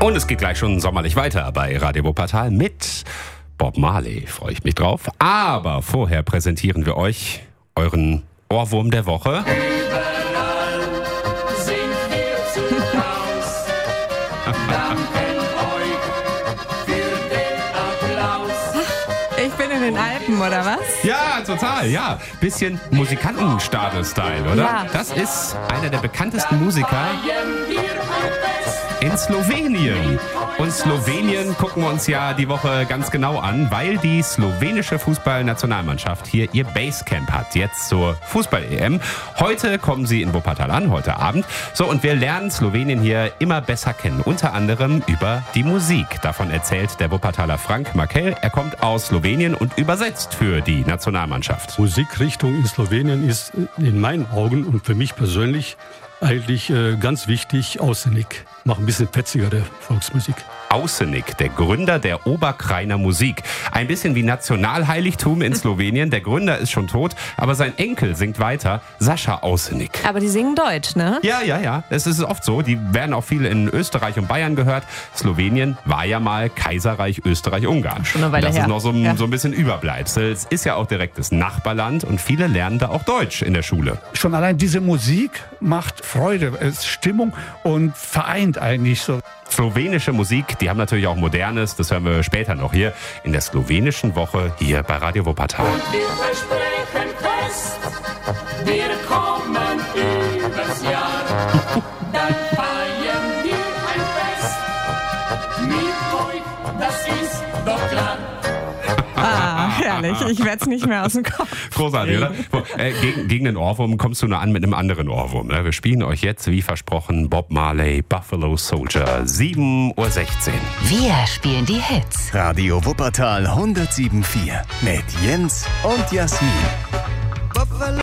Und es geht gleich schon sommerlich weiter bei Radio Wuppertal mit Bob Marley. Freue ich mich drauf. Aber vorher präsentieren wir euch euren Ohrwurm der Woche. Überall sind wir zu Haus. Danken euch für den Applaus. Ich bin in den Alpen, oder was? Ja, total, ja. Bisschen Musikantenstadel-Style, oder? Ja. Das ist einer der bekanntesten Musiker Feiern wir ein Fest. in Slowenien. Und Slowenien gucken wir uns ja die Woche ganz genau an, weil die slowenische Fußballnationalmannschaft hier ihr Basecamp hat, jetzt zur Fußball-EM. Heute kommen sie in Wuppertal an, heute Abend. So, und wir lernen Slowenien hier immer besser kennen, unter anderem über die Musik. Davon erzählt der Wuppertaler Frank Markel. Er kommt aus Slowenien und übersetzt für die Nationalmannschaft. Musikrichtung in Slowenien ist in meinen Augen und für mich persönlich eigentlich ganz wichtig, Ausenik. Mach ein bisschen fetziger, der Volksmusik. Ausenik, der Gründer der Oberkrainer Musik. Ein bisschen wie Nationalheiligtum in Slowenien. Der Gründer ist schon tot, aber sein Enkel singt weiter, Sascha Ausenik. Aber die singen Deutsch, ne? Ja. Es ist oft so. Die werden auch viel in Österreich und Bayern gehört. Slowenien war ja mal Kaiserreich Österreich-Ungarn. Schon eine Weile das ist her. noch so ein bisschen Überbleibsel. Es ist ja auch direkt das Nachbarland und viele lernen da auch Deutsch in der Schule. Schon allein diese Musik macht Freude, es ist Stimmung und vereint eigentlich so. Slowenische Musik, die haben natürlich auch Modernes, das hören wir später noch hier in der slowenischen Woche hier bei Radio Wuppertal. Wir versprechen fest, wir kommen übers Jahr. Dann feiern wir ein Fest. Mit euch, das ist doch klar. Ah, herrlich. Ich werde es nicht mehr aus dem Kopf. Großartig, oder? Gegen den Ohrwurm kommst du nur an mit einem anderen Ohrwurm. Ne? Wir spielen euch jetzt, wie versprochen, Bob Marley, Buffalo Soldier, 7:16 Uhr. Wir spielen die Hits. Radio Wuppertal 107.4 mit Jens und Jasmin.